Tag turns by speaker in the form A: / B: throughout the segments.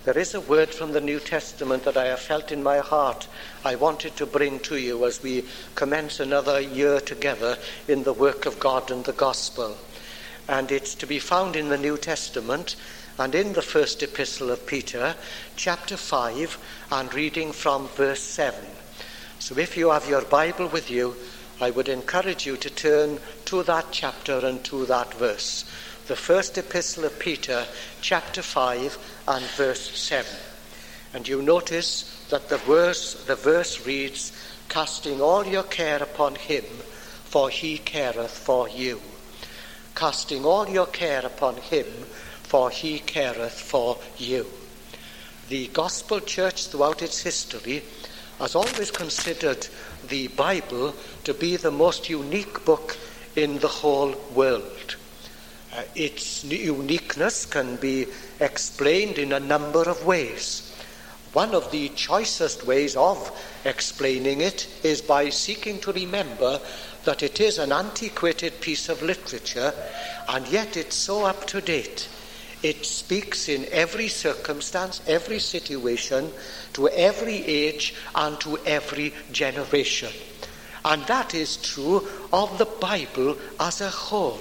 A: There is a word from the New Testament that I have felt in my heart I wanted to bring to you as we commence another year together in the work of God and the gospel. And it's to be found in the New Testament and in the first epistle of Peter, chapter 5, and reading from verse 7. So if you have your Bible with you, I would encourage you to turn to that chapter and to that verse. The first epistle of Peter, chapter 5 and verse 7. And you notice that the verse reads, "Casting all your care upon him, for he careth for you." Casting all your care upon him, for he careth for you. The Gospel Church throughout its history has always considered the Bible to be the most unique book in the whole world. Its uniqueness can be explained in a number of ways. One of the choicest ways of explaining it is by seeking to remember that it is an antiquated piece of literature, and yet it's so up to date. It speaks in every circumstance, every situation, to every age and to every generation. And that is true of the Bible as a whole.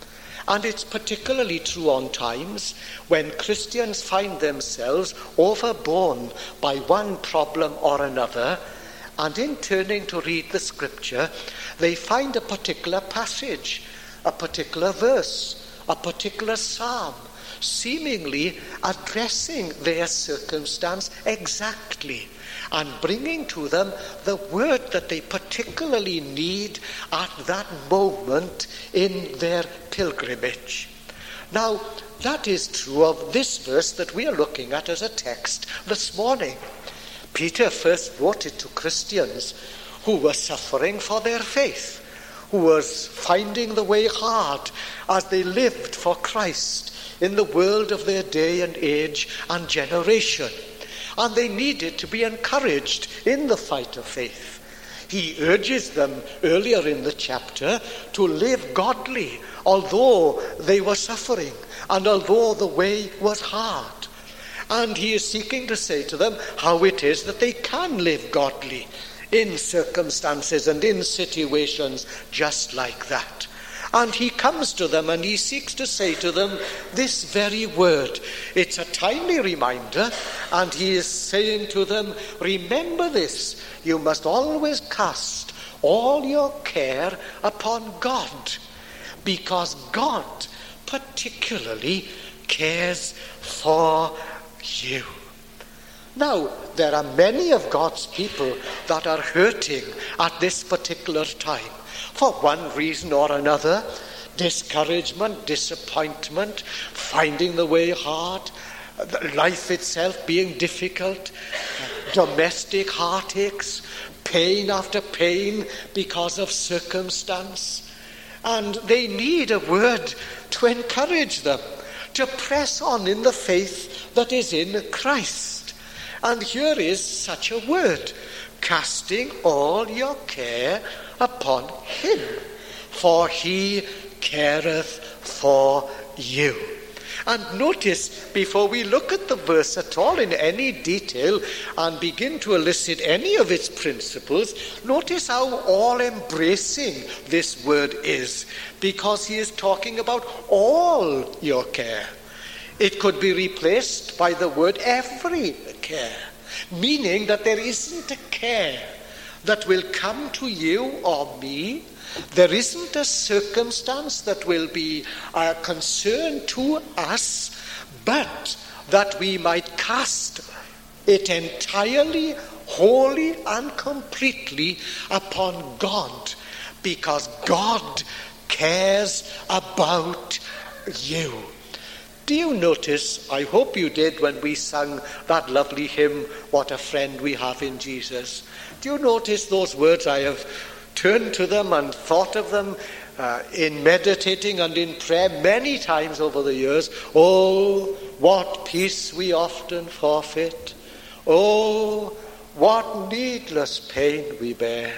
A: And it's particularly true on times when Christians find themselves overborne by one problem or another, and in turning to read the scripture, they find a particular passage, a particular verse, a particular psalm, seemingly addressing their circumstance exactly and bringing to them the word that they particularly need at that moment in their pilgrimage. Now, that is true of this verse that we are looking at as a text this morning. Peter first wrote it to Christians who were suffering for their faith, who was finding the way hard as they lived for Christ in the world of their day and age and generation. And they needed to be encouraged in the fight of faith. He urges them earlier in the chapter to live godly, although they were suffering and although the way was hard. And he is seeking to say to them how it is that they can live godly in circumstances and in situations just like that. And he comes to them and he seeks to say to them this very word. It's a timely reminder, and he is saying to them, remember this, you must always cast all your care upon God, because God particularly cares for you. Now, there are many of God's people that are hurting at this particular time. For one reason or another, discouragement, disappointment, finding the way hard, life itself being difficult, domestic heartaches, pain after pain because of circumstance. And they need a word to encourage them, to press on in the faith that is in Christ. And here is such a word, casting all your care upon him, for he careth for you. And notice, before we look at the verse at all in any detail and begin to elicit any of its principles, notice how all-embracing this word is, because he is talking about all your care. It could be replaced by the word every care, meaning that there isn't a care that will come to you or me. There isn't a circumstance that will be a concern to us, but that we might cast it entirely, wholly, and completely upon God, because God cares about you. Do you notice, I hope you did when we sang that lovely hymn, What a Friend We Have in Jesus. Do you notice those words? I have turned to them and thought of them in meditating and in prayer many times over the years. Oh, what peace we often forfeit. Oh, what needless pain we bear.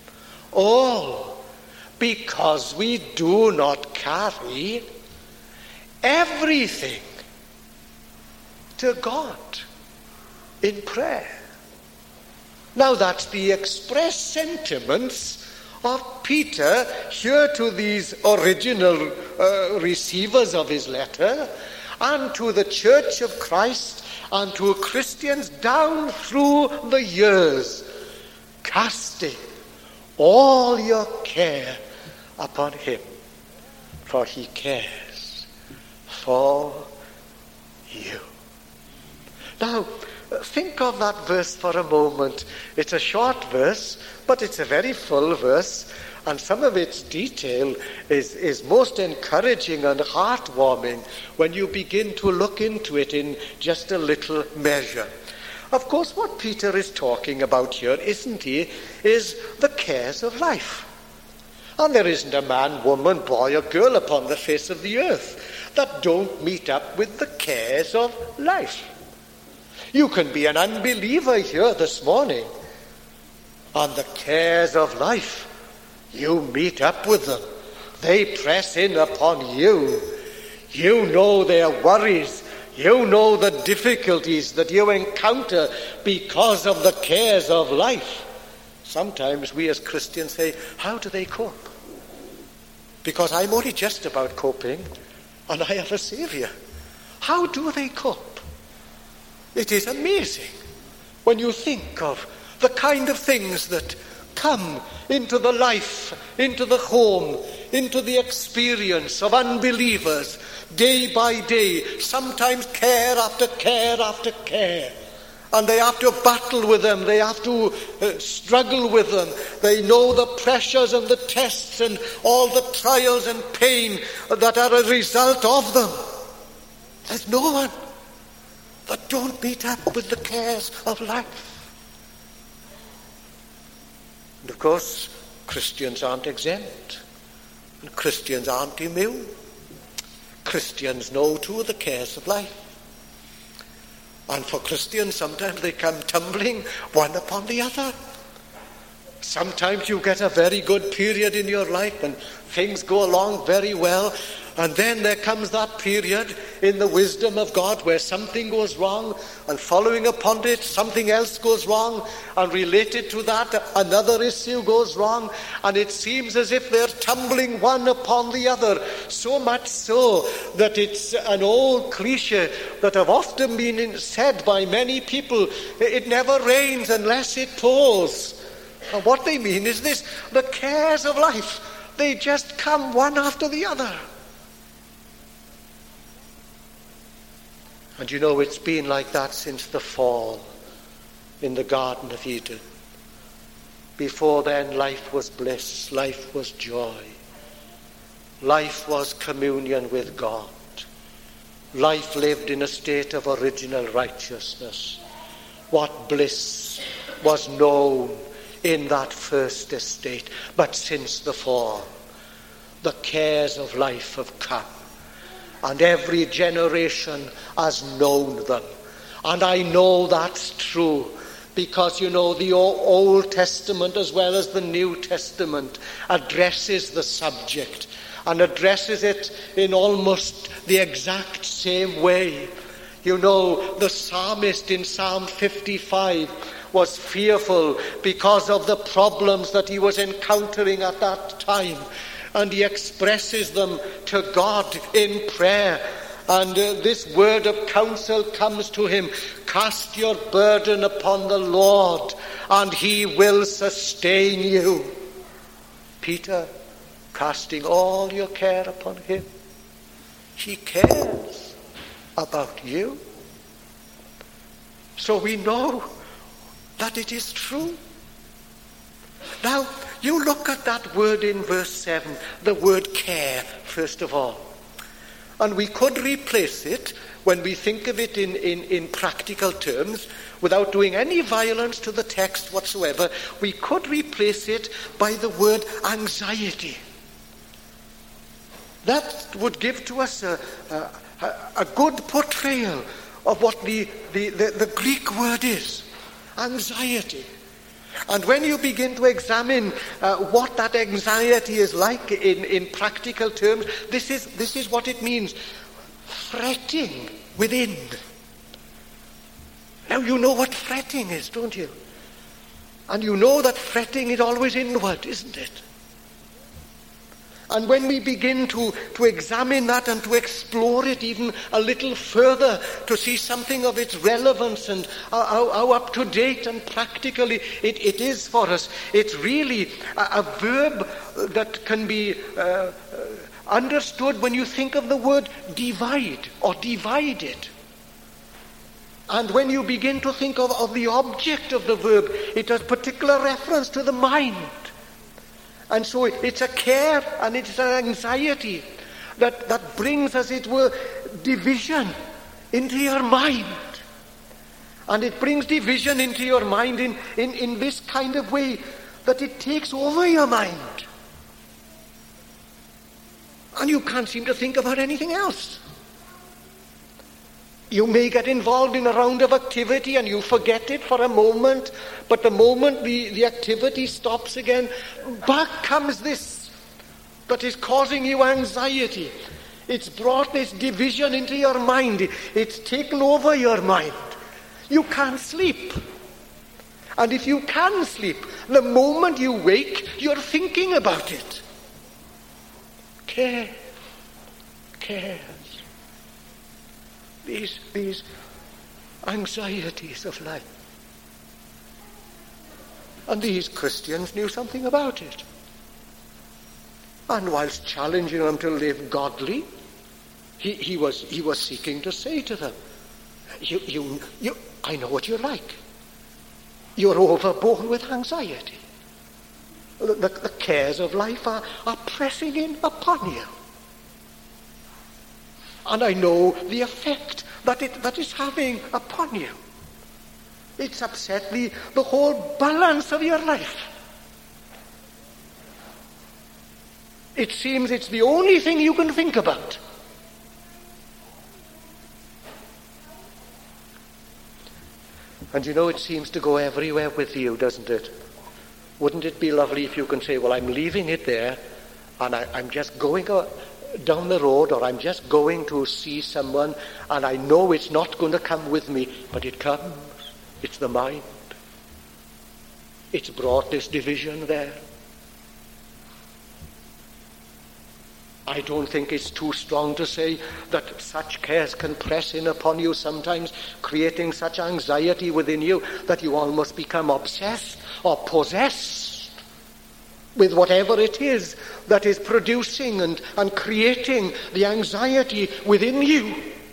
A: All because we do not carry everything to God. in prayer. Now that's the express sentiments of Peter here to these original receivers of his letter, and to the Church of Christ, and to Christians down through the years, casting all your care upon him, for he cares for you. Now, think of that verse for a moment. It's a short verse, but it's a very full verse, and some of its detail is most encouraging and heartwarming when you begin to look into it in just a little measure. Of course, what Peter is talking about here, isn't he, is the cares of life. And there isn't a man, woman, boy or girl upon the face of the earth that don't meet up with the cares of life. You can be an unbeliever here this morning, and the cares of life, you meet up with them. They press in upon you. You know their worries. You know the difficulties that you encounter because of the cares of life. Sometimes we as Christians say, how do they cope? Because I'm only just about coping, and I have a Saviour. How do they cope? It is amazing when you think of the kind of things that come into the life, into the home, into the experience of unbelievers day by day, sometimes care after care after care. And they have to battle with them, they have to struggle with them. They know the pressures and the tests and all the trials and pain that are a result of them. There's no one that don't meet up with the cares of life. And of course, Christians aren't exempt. And Christians aren't immune. Christians know too the cares of life. And for Christians, sometimes they come tumbling one upon the other. Sometimes you get a very good period in your life and things go along very well. And then there comes that period in the wisdom of God where something goes wrong, and following upon it, something else goes wrong, and related to that, another issue goes wrong, and it seems as if they're tumbling one upon the other, so much so that it's an old cliche that have often been said by many people, it never rains unless it pours. And what they mean is this: the cares of life, they just come one after the other. And you know, it's been like that since the fall in the Garden of Eden. Before then, life was bliss, life was joy. Life was communion with God. Life lived in a state of original righteousness. What bliss was known in that first estate. But since the fall, the cares of life have come. And every generation has known them. And I know that's true because, you know, the Old Testament as well as the New Testament addresses the subject and addresses it in almost the exact same way. You know, the psalmist in Psalm 55 was fearful because of the problems that he was encountering at that time. And he expresses them to God in prayer. And this word of counsel comes to him: cast your burden upon the Lord, and he will sustain you. Peter, casting all your care upon him. He cares about you. So we know that it is true. Now, you look at that word in verse 7, the word care, first of all. And we could replace it, when we think of it in practical terms, without doing any violence to the text whatsoever, we could replace it by the word anxiety. That would give to us a good portrayal of what the Greek word is, anxiety. And when you begin to examine what that anxiety is like in practical terms, this is what it means: fretting within. Now you know what fretting is, don't you? And you know that fretting is always inward, isn't it? And when we begin to examine that and to explore it even a little further, to see something of its relevance and how up to date and practical it is for us, it's really a verb that can be understood when you think of the word divide or divided. And when you begin to think of the object of the verb, it has particular reference to the mind. And so it's a care and it's an anxiety that brings, as it were, division into your mind. And it brings division into your mind in this kind of way, that it takes over your mind. And you can't seem to think about anything else. You may get involved in a round of activity and you forget it for a moment, but the moment the activity stops again, back comes this that is causing you anxiety. It's brought this division into your mind. It's taken over your mind. You can't sleep. And if you can sleep, the moment you wake, you're thinking about it. Cares. These anxieties of life. And these Christians knew something about it. And whilst challenging them to live godly, he was seeking to say to them, you, I know what you're like. You're overborne with anxiety. The cares of life are pressing in upon you. And I know the effect that is having upon you. It's upset the whole balance of your life. It seems it's the only thing you can think about. And you know, it seems to go everywhere with you, doesn't it? Wouldn't it be lovely if you can say, well, I'm leaving it there, and I'm just going down the road, or I'm just going to see someone, and I know it's not going to come with me, but it comes. It's the mind. It's brought this division there. I don't think it's too strong to say that such cares can press in upon you sometimes, creating such anxiety within you that you almost become obsessed or possessed with whatever it is that is producing and creating the anxiety within you.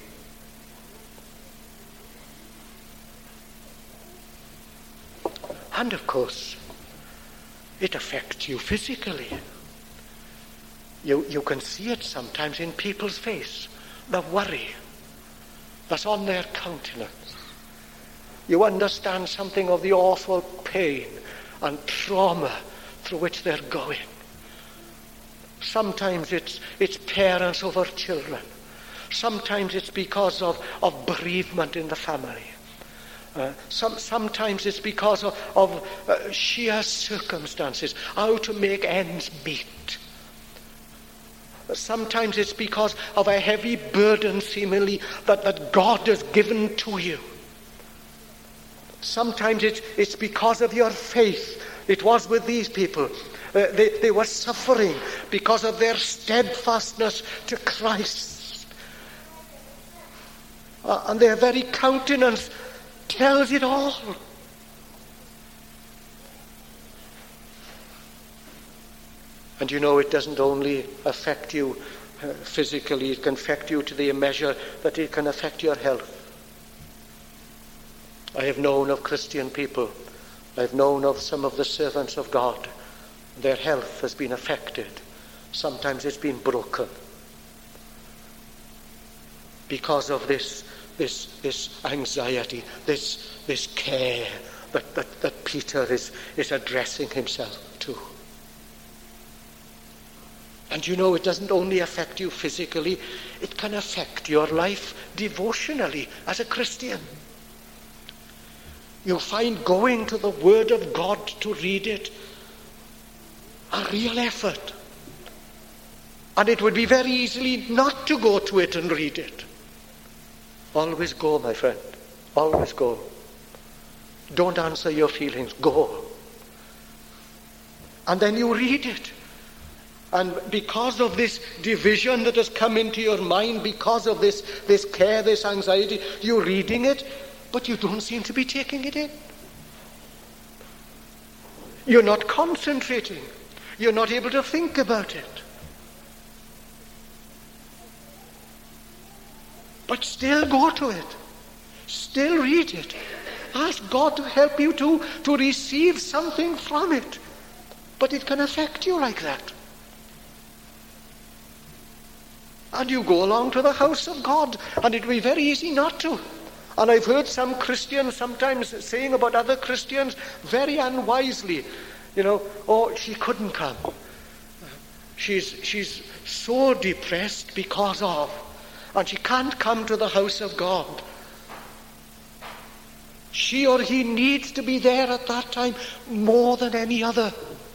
A: And of course, it affects you physically. You can see it sometimes in people's face, the worry that's on their countenance. You understand something of the awful pain and trauma through which they're going. Sometimes it's parents over children. Sometimes it's because of bereavement in the family. Sometimes it's because of sheer circumstances, how to make ends meet. Sometimes it's because of a heavy burden, seemingly, that God has given to you. Sometimes it's because of your faith. It was with these people. They were suffering because of their steadfastness to Christ. And their very countenance tells it all. And you know, it doesn't only affect you physically, it can affect you to the measure that it can affect your health. I have known of Christian people, I've known of some of the servants of God, their health has been affected. Sometimes it's been broken because of this anxiety, this care that Peter is addressing himself to. And you know, it doesn't only affect you physically, it can affect your life devotionally as a Christian. You find going to the Word of God to read it a real effort. And it would be very easily not to go to it and read it. Always go, my friend. Always go. Don't answer your feelings. Go. And then you read it. And because of this division that has come into your mind, because of this care, this anxiety, you're reading it, but you don't seem to be taking it in. You're not concentrating. You're not able to think about it. But still go to it. Still read it. Ask God to help you to receive something from it. But it can affect you like that. And you go along to the house of God, and it will be very easy not to. And I've heard some Christians sometimes saying about other Christians very unwisely, oh, she couldn't come. She's so depressed because of, and she can't come to the house of God. She or he needs to be there at that time more than any other.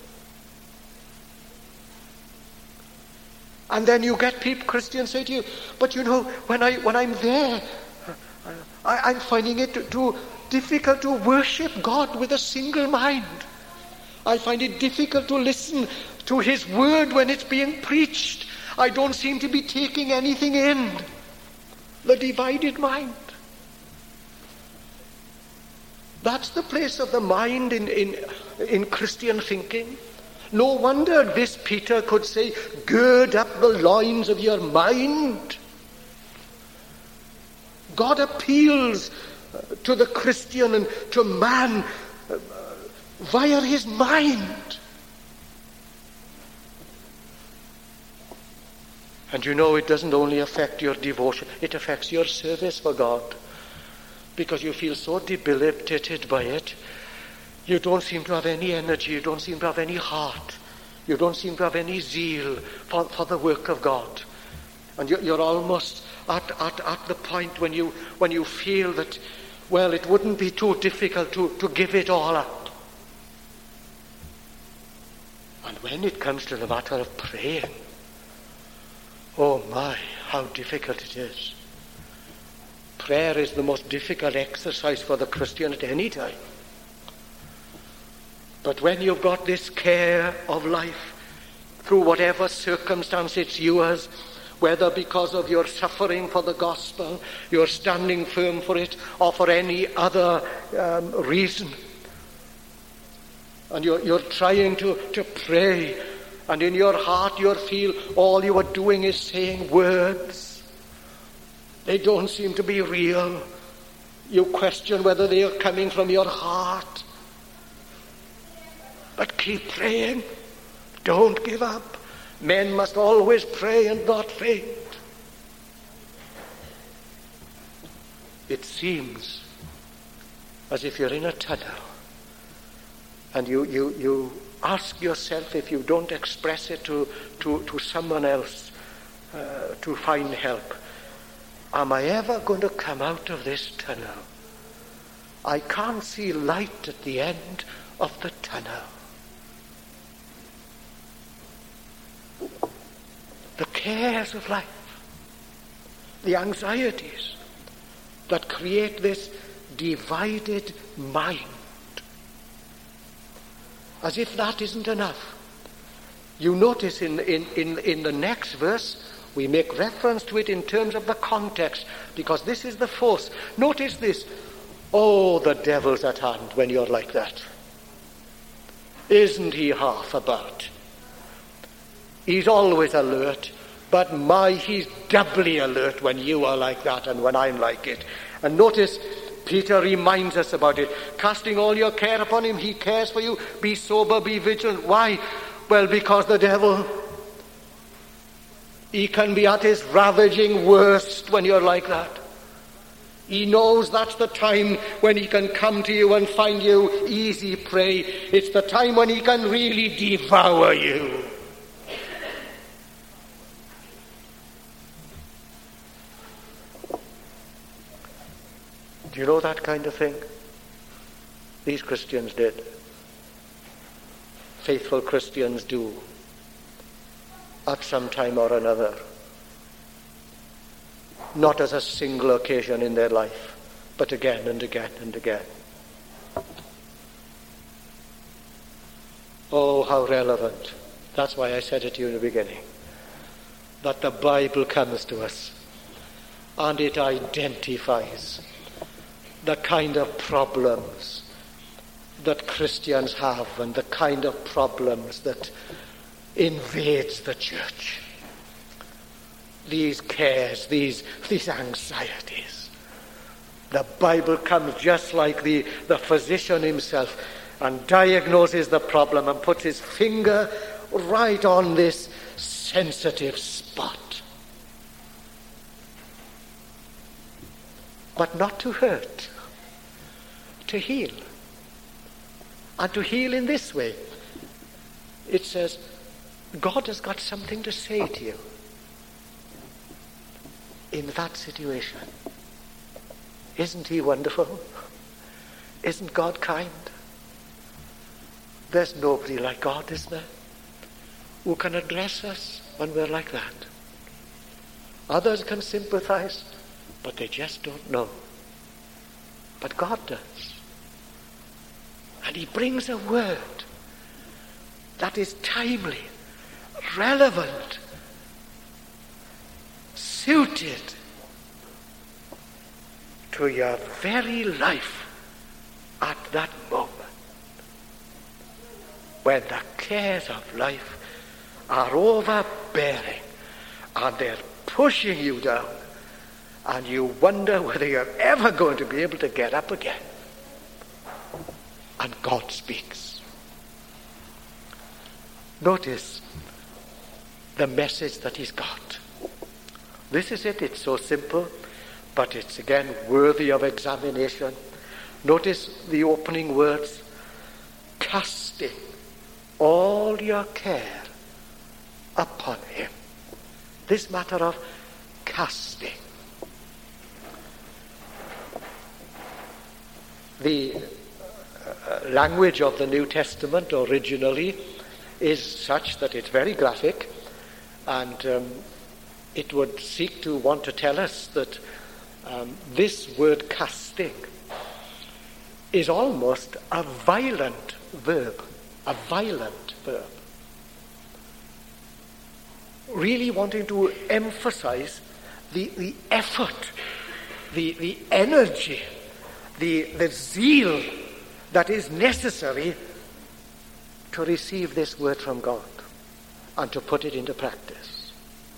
A: And then you get Christians say to you, but when I'm there, I'm finding it too difficult to worship God with a single mind. I find it difficult to listen to His word when it's being preached. I don't seem to be taking anything in. The divided mind. That's the place of the mind in Christian thinking. No wonder this Peter could say, gird up the loins of your mind. God appeals to the Christian and to man via his mind. And it doesn't only affect your devotion, it affects your service for God. Because you feel so debilitated by it. You don't seem to have any energy. You don't seem to have any heart. You don't seem to have any zeal for the work of God. And you're almost at the point when you feel that, well, it wouldn't be too difficult to give it all up. And when it comes to the matter of praying, oh my, how difficult it is. Prayer is the most difficult exercise for the Christian at any time. But when you've got this care of life, through whatever circumstance it's yours, whether because of your suffering for the gospel, you're standing firm for it, or for any other reason, and you're trying to pray, and in your heart you feel all you are doing is saying words. They don't seem to be real. You question whether they are coming from your heart. But keep praying. Don't give up. Men must always pray and not faint. It seems as if you're in a tunnel, and you ask yourself, if you don't express it to someone else to find help, am I ever going to come out of this tunnel? I can't see light at the end of the tunnel. The cares of life, the anxieties that create this divided mind. As if that isn't enough. You notice in the next verse, we make reference to it in terms of the context, because this is the force. Notice this. Oh, the devil's at hand when you're like that. Isn't he half about? He's always alert, but he's doubly alert when you are like that and when I'm like it. And notice, Peter reminds us about it. Casting all your care upon him, he cares for you. Be sober, be vigilant. Why? Well, because the devil, he can be at his ravaging worst when you're like that. He knows that's the time when he can come to you and find you easy prey. It's the time when he can really devour you. Do you know that kind of thing? These Christians did. Faithful Christians do. At some time or another. Not as a single occasion in their life, but again and again and again. Oh, how relevant. That's why I said it to you in the beginning. That the Bible comes to us and it identifies the kind of problems that Christians have and the kind of problems that invades the church. These cares, these anxieties. The Bible comes just like the physician himself and diagnoses the problem and puts his finger right on this sensitive spot. But not to hurt, to heal. And to heal in this way. It says, God has got something to say to you in that situation. Isn't he wonderful? Isn't God kind? There's nobody like God, is there? Who can address us when we're like that. Others can sympathize, but they just don't know. But God does. And he brings a word that is timely, relevant, suited to your very life at that moment. When the cares of life are overbearing and they're pushing you down and you wonder whether you're ever going to be able to get up again. And God speaks. Notice the message that he's got. This is it. It's so simple, but it's again worthy of examination. Notice the opening words. Casting all your care upon him. This matter of casting. The language of the New Testament originally is such that it's very graphic, and it would seek to want to tell us that this word casting is almost a violent verb. A violent verb. Really wanting to emphasize the effort, the energy, the zeal that is necessary to receive this word from God and to put it into practice.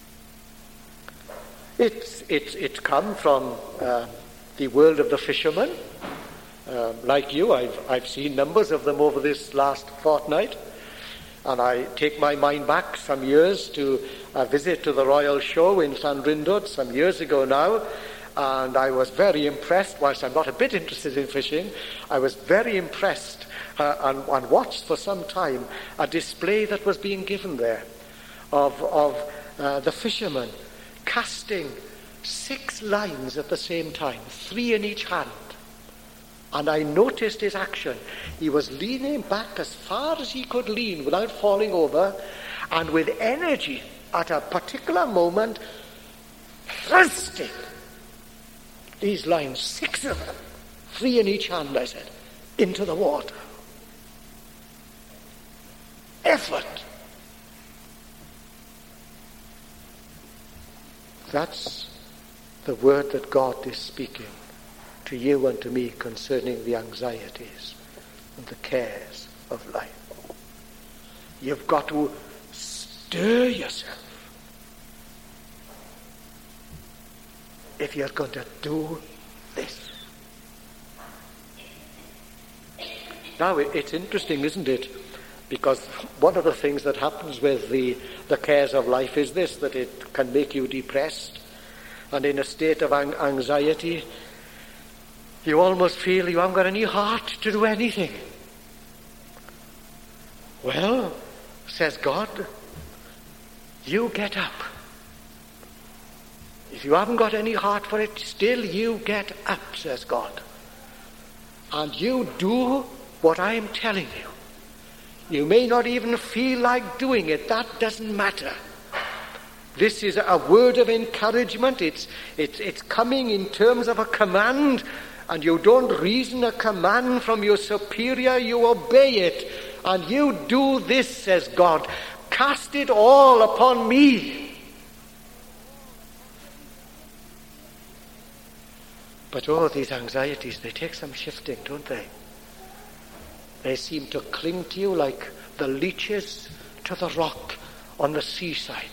A: It's come from the world of the fishermen. Like you, I've seen numbers of them over this last fortnight, and I take my mind back some years to a visit to the Royal Show in Llandrindod some years ago now, and I was very impressed. Whilst I'm not a bit interested in fishing, I was very impressed and watched for some time a display that was being given there of the fishermen casting 6 lines at the same time, 3 in each hand. And I noticed his action. He was leaning back as far as he could lean without falling over, and with energy at a particular moment, thrusting these lines, 6 of them, 3 in each hand, I said, into the water. Effort. That's the word that God is speaking to you and to me concerning the anxieties and the cares of life. You've got to stir yourself if you're going to do this. Now, it's interesting, isn't it? Because one of the things that happens with the cares of life is this, that it can make you depressed, and in a state of anxiety, you almost feel you haven't got any heart to do anything. Well, says God, you get up. If you haven't got any heart for it, still you get up, says God. And you do what I am telling you. You may not even feel like doing it. That doesn't matter. This is a word of encouragement. It's coming in terms of a command. And you don't reason a command from your superior, you obey it. And you do this, says God. Cast it all upon me. But these anxieties, they take some shifting, don't they? They seem to cling to you like the leeches to the rock on the seaside.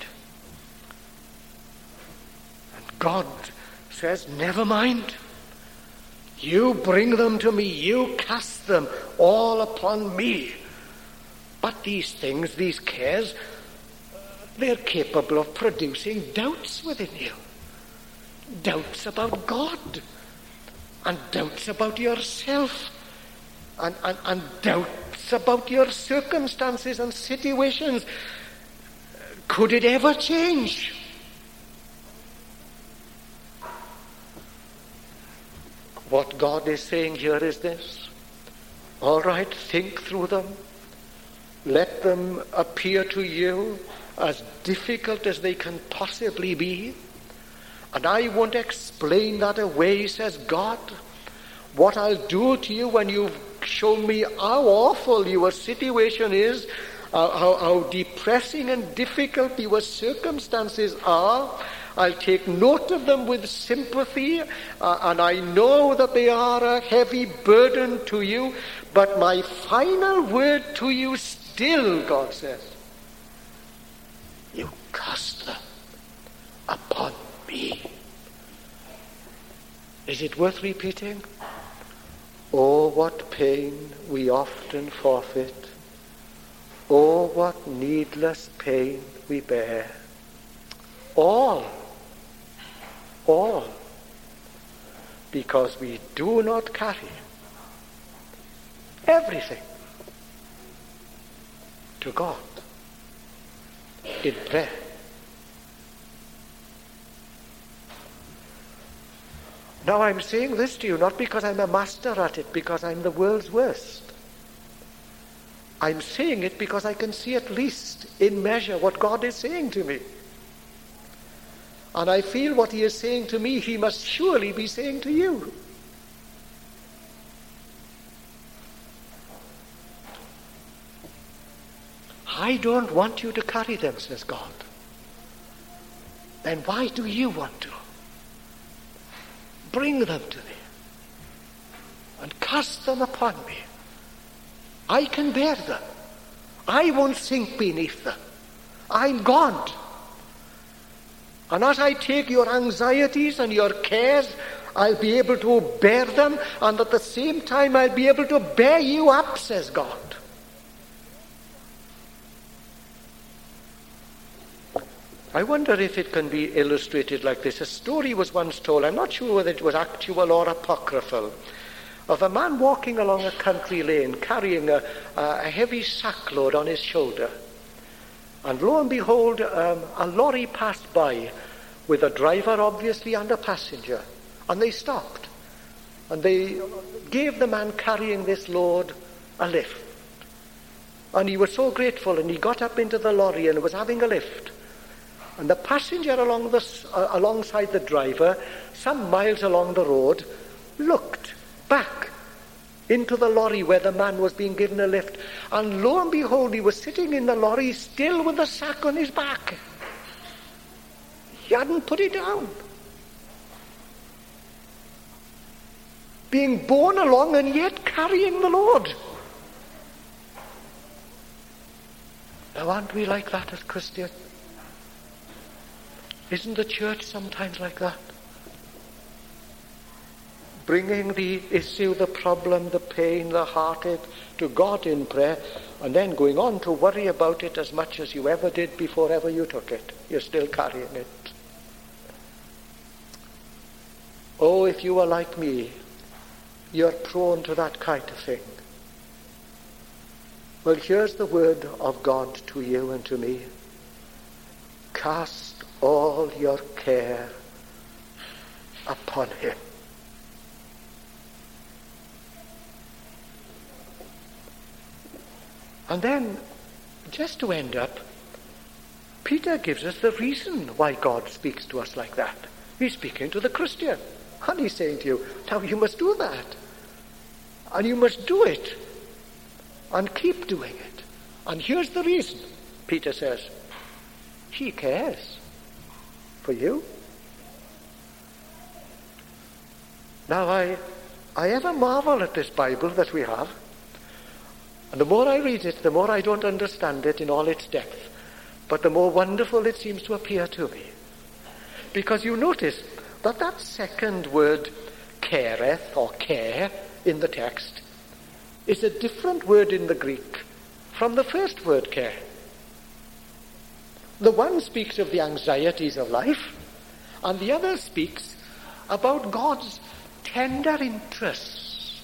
A: And God says, never mind. You bring them to me. You cast them all upon me. But these things, these cares, they're capable of producing doubts within you. Doubts about God. And doubts about yourself. And doubts about your circumstances and situations. Could it ever change? What God is saying here is this. All right, think through them. Let them appear to you as difficult as they can possibly be. And I won't explain that away, says God. What I'll do to you when you've shown me how awful your situation is, how depressing and difficult your circumstances are, I'll take note of them with sympathy, and I know that they are a heavy burden to you, but my final word to you still, God says, you cast them upon me. Is it worth repeating? Oh, what pain we often forfeit. Oh, what needless pain we bear. All, because we do not carry everything to God in prayer. Now I'm saying this to you not because I'm a master at it, because I'm the world's worst. I'm saying it because I can see at least in measure what God is saying to me. And I feel what he is saying to me, he must surely be saying to you. I don't want you to carry them, says God. Then why do you want to? Bring them to me and cast them upon me. I can bear them. I won't sink beneath them. I'm God. And as I take your anxieties and your cares, I'll be able to bear them, and at the same time I'll be able to bear you up, says God. I wonder if it can be illustrated like this. A story was once told, I'm not sure whether it was actual or apocryphal, of a man walking along a country lane carrying a heavy sackload on his shoulder. And lo and behold, a lorry passed by with a driver, obviously, and a passenger. And they stopped. And they gave the man carrying this load a lift. And he was so grateful, and he got up into the lorry and was having a lift. And the passenger alongside the driver, some miles along the road, looked back into the lorry where the man was being given a lift. And lo and behold, he was sitting in the lorry still with the sack on his back. He hadn't put it down. Being borne along and yet carrying the load. Now, aren't we like that as Christians? Isn't the church sometimes like that? Bringing the issue, the problem, the pain, the heartache to God in prayer, and then going on to worry about it as much as you ever did before ever you took it. You're still carrying it. Oh, if you are like me, you're prone to that kind of thing. Well, here's the word of God to you and to me. Cast all your care upon him. And then, just to end up, Peter gives us the reason why God speaks to us like that. He's speaking to the Christian. And he's saying to you, now you must do that. And you must do it. and keep doing it. And here's the reason. Peter says, he cares for you. Now, I ever marvel at this Bible that we have. And the more I read it, the more I don't understand it in all its depth. But the more wonderful it seems to appear to me. Because you notice that second word, careth, or care, in the text, is a different word in the Greek from the first word, care. The one speaks of the anxieties of life, and the other speaks about God's tender interest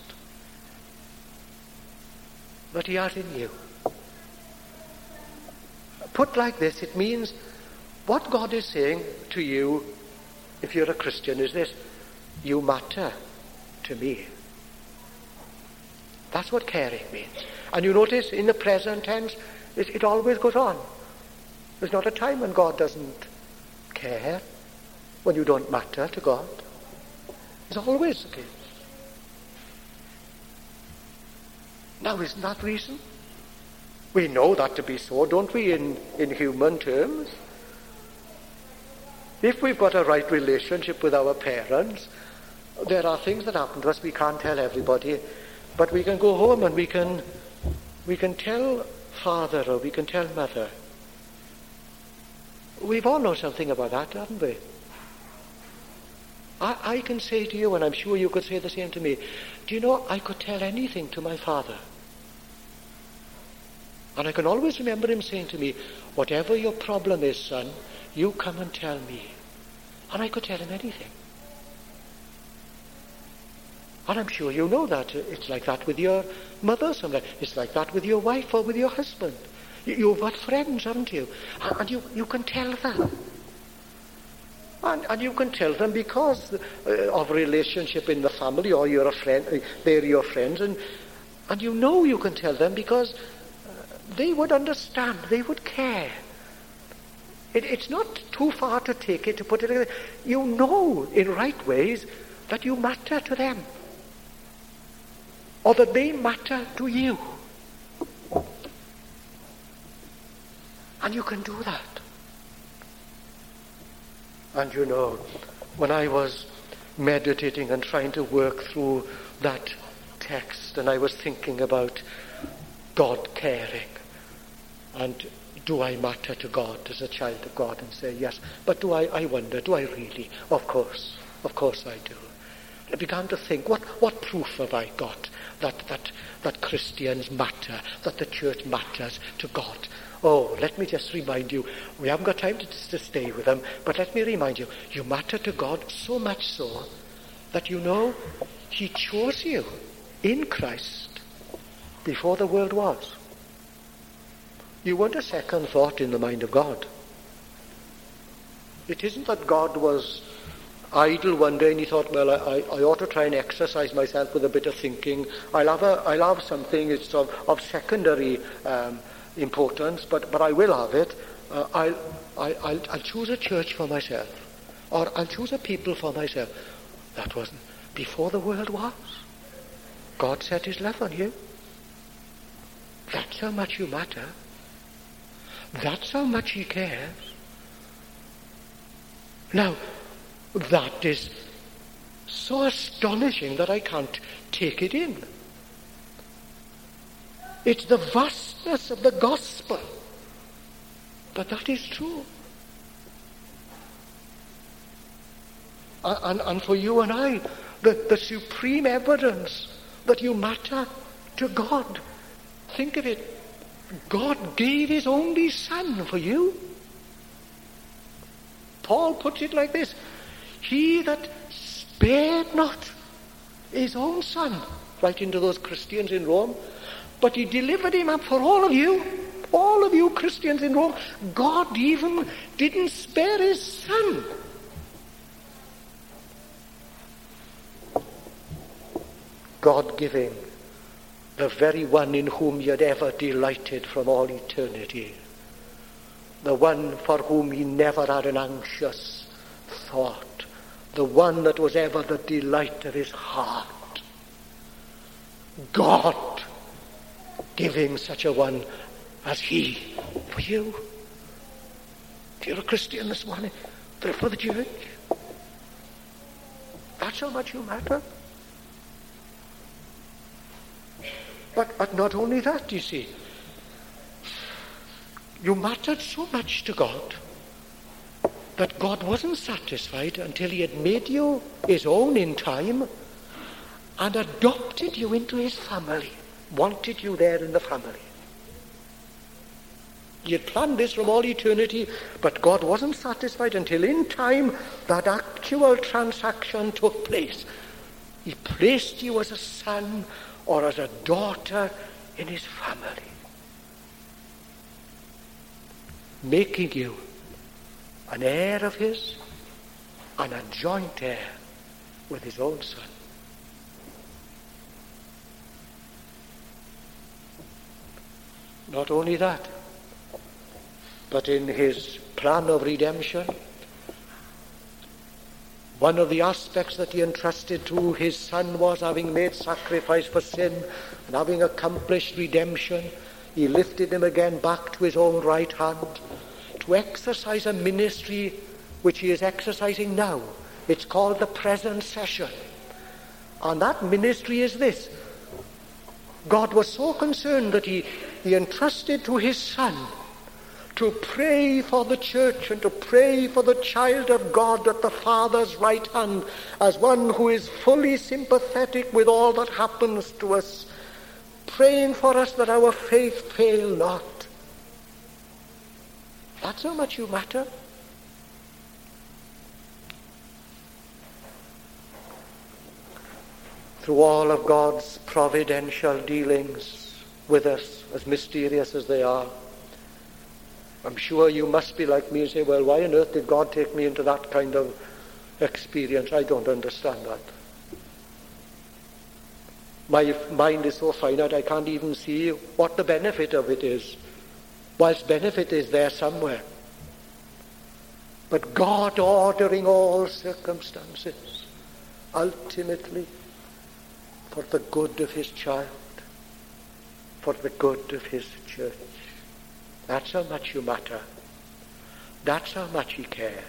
A: that he has in you. Put like this, it means what God is saying to you, if you're a Christian, is this: you matter to me. That's what caring means. And you notice in the present tense, it always goes on. There's not a time when God doesn't care, when you don't matter to God. It's always the case. Now, isn't that reason? We know that to be so, don't we, in human terms? If we've got a right relationship with our parents, there are things that happen to us we can't tell everybody, but we can go home and we can tell father or we can tell mother. We've all know something about that, haven't we? I can say to you, and I'm sure you could say the same to me, do you know, I could tell anything to my father. And I can always remember him saying to me, whatever your problem is, son, you come and tell me. And I could tell him anything. And I'm sure you know that. It's like that with your mother sometimes. It's like that with your wife or with your husband. You've got friends, haven't you? And you can tell them. And you can tell them because of relationship in the family, or you're a friend, they're your friends, and you know you can tell them because they would understand, they would care. It's not too far to take it, to put it, you know in right ways that you matter to them, or that they matter to you. And you can do that. And you know, when I was meditating and trying to work through that text, and I was thinking about God caring, and do I matter to God as a child of God, and say yes, but I wonder, do I really? Of course I do. I began to think, what proof have I got that Christians matter, that the church matters to God? Oh, let me just remind you, we haven't got time to stay with them, but let me remind you, you matter to God so much so that you know he chose you in Christ before the world was. You weren't a second thought in the mind of God. It isn't that God was idle one day and he thought, well, I ought to try and exercise myself with a bit of thinking. I'll have something, it's of secondary importance, but I will have it. I'll choose a church for myself, or I'll choose a people for myself. That wasn't before the world was. God set his love on you. That's how much you matter. That's how much he cares. Now, that is so astonishing that I can't take it in. It's the vastness of the gospel. But that is true. And for you and I, the supreme evidence that you matter to God. Think of it. God gave his only son for you. Paul puts it like this: he that spared not his own son, writing to those Christians in Rome, but he delivered him up for all of you Christians in Rome. God even didn't spare his son. God giving the very one in whom he had ever delighted from all eternity, the one for whom he never had an anxious thought, the one that was ever the delight of his heart. God giving such a one as he for you. If you're a Christian this morning, they're for the church. That's how much you matter. But not only that, you see, you mattered so much to God that God wasn't satisfied until he had made you his own in time and adopted you into his family, wanted you there in the family. He had planned this from all eternity, but God wasn't satisfied until in time that actual transaction took place. He placed you as a son or as a daughter in his family, making you an heir of his and a joint heir with his own son. Not only that, but in his plan of redemption, one of the aspects that he entrusted to his son was, having made sacrifice for sin and having accomplished redemption, he lifted him again back to his own right hand to exercise a ministry which he is exercising now. It's called the present session. And that ministry is this. God was so concerned that he entrusted to his son to pray for the church and to pray for the child of God at the Father's right hand as one who is fully sympathetic with all that happens to us, praying for us that our faith fail not. That's how much you matter. Through all of God's providential dealings with us, as mysterious as they are, I'm sure you must be like me and say, well, why on earth did God take me into that kind of experience? I don't understand that. My mind is so finite I can't even see what the benefit of it is, whilst benefit is there somewhere. But God ordering all circumstances, ultimately for the good of his child, for the good of his church. That's how much you matter. That's how much he cares.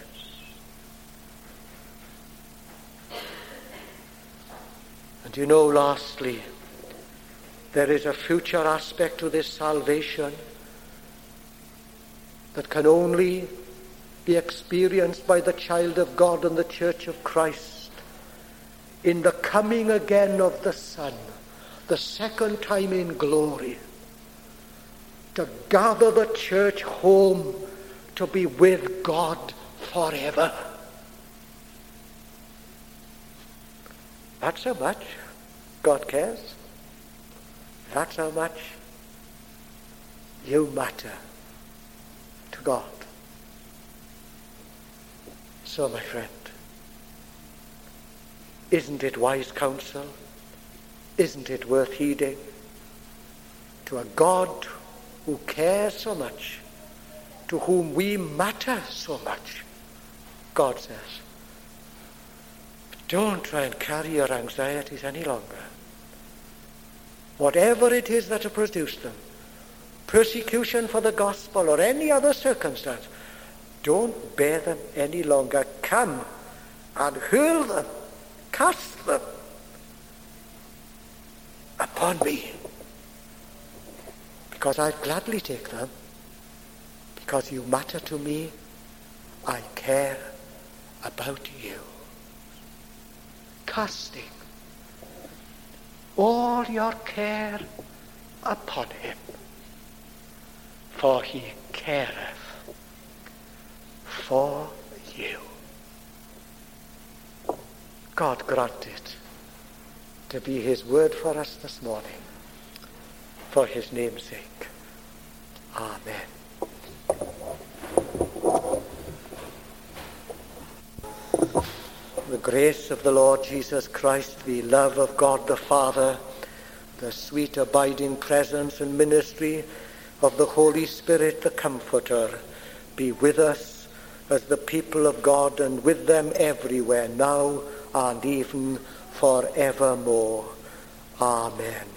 A: And you know, lastly, there is a future aspect to this salvation that can only be experienced by the child of God and the church of Christ in the coming again of the Son, the second time in glory, to gather the church home to be with God forever. That's how much God cares. That's how much you matter to God. So, my friend, isn't it wise counsel? Isn't it worth heeding? To a God who cares so much, to whom we matter so much, God says, don't try and carry your anxieties any longer. Whatever it is that has produced them, persecution for the gospel or any other circumstance, don't bear them any longer. Come and hurl them, cast them upon me. Because I'd gladly take them. Because you matter to me. I care about you. Casting all your care upon him. For he careth for you. God grant it to be his word for us this morning, for his name's sake. Amen. The grace of the Lord Jesus Christ, the love of God the Father, the sweet abiding presence and ministry of the Holy Spirit, the Comforter, be with us as the people of God and with them everywhere, now and even forevermore. Amen.